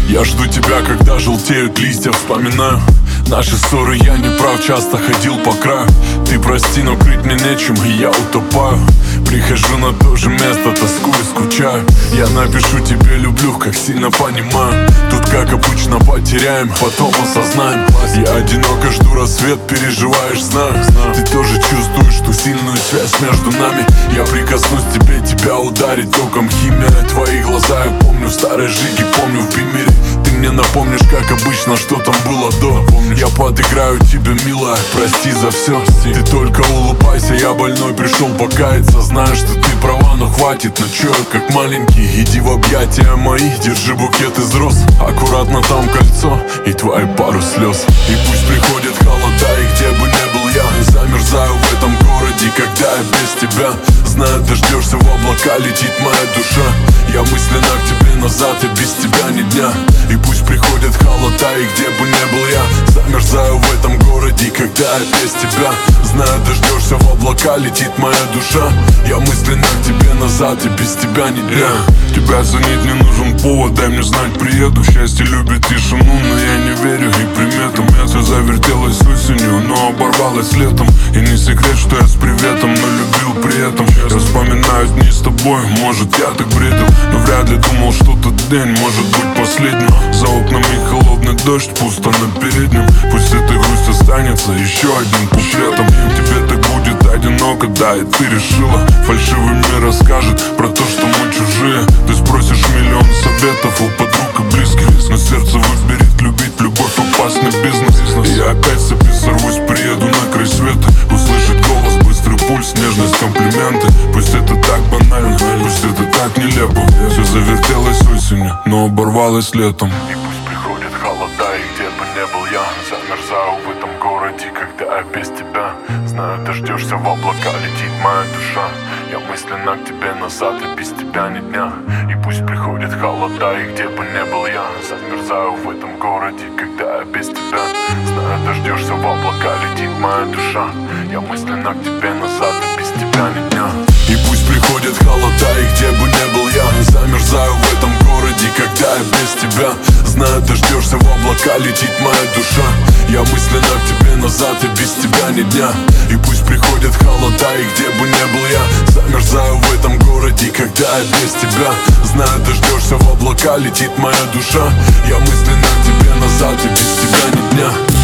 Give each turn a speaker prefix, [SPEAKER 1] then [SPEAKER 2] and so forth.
[SPEAKER 1] Я жду тебя, когда желтеют листья, вспоминаю наши ссоры, я не прав, часто ходил по краю. Ты прости, но крыть мне нечем, и я утопаю. Прихожу на то же место, тоскую, скучаю. Я напишу тебе люблю, как сильно понимаю. Тут как обычно потеряем, потом осознаем. Я одиноко жду рассвет, переживаешь, знаю. Ты тоже чувствуешь ту сильную связь между нами. Я прикоснусь к тебе, тебя ударит током химия. Твои глаза я помню, старые жиги помню в примере. Ты мне напомнишь, как обычно, что там было до. Я подыграю тебе, милая, прости за все. Ты только улыбайся, я больной пришел покаяться. Знаю, что ты права, но хватит. Ну чё, как маленький, иди в объятия мои. Держи букет из роз, аккуратно там кольцо и твои пару слез. И пусть приходят холода, и где бы не был я, замерзаю в этом городе, когда я без тебя. Знаю, дождешься, в облака летит моя душа. Я мысленно к тебе назад, и без тебя ни дня. И пусть приходят холода, и где бы не был я, замерзаю в этом городе, когда я без тебя. Знаю, дождешься, в облака летит моя душа. Я мысленно к тебе назад, и без тебя ни дня. Тебя звонить не нужен повод, дай мне знать, приеду. Счастье любит тишину, но я не верю и приметам. Все завертелось осенью, но оборвалось летом. И не секрет, что я с приветом, но любил при этом. Я вспоминаю дни с тобой, может я так бредил, но вряд ли думал, что тот день может быть последним. За окнами холодный дождь, пусто на переднем. Пусть эта грусть останется еще одним куплетом. Тебе так будет одиноко, да, и ты решила. Фальшивый мир расскажет про то, что мы чужие. Ты спросишь миллион советов у подруг и близких, но сердце выберет любить, любовь опасный бизнес. И я опять себе сорвусь, приеду на край света. Услышать голос, быстрый пульс, нежность, комплименты. Пусть это так банально, пусть это так нелепо. Все завертелось осенью, но оборвалось летом.
[SPEAKER 2] И пусть приходят холода, и где бы не был я, замерзаю в этом городе, когда я без тебя. Знаю, дождешься, в облака летит моя душа. Я мысленно к тебе назад, и без тебя ни дня. И пусть приходят холода, и где бы не был я, замерзаю в этом городе, когда я без тебя. Знаю, дождешься, в облака летит моя душа. Я мысленно к тебе назад, и без тебя ни дня.
[SPEAKER 1] И пусть приходят холода, и где бы не был я, замерзаю в этом городе, когда я без тебя. Знаю, дождешься, в облака летит моя душа. Я мысленно к тебе назад, и без тебя ни дня. И пусть приходят холода, и где бы не был я, замерзаю в этом городе, когда я без тебя. Знаю, дождешься, в облака летит моя душа. Я мысленно к тебе назад, и без тебя ни дня.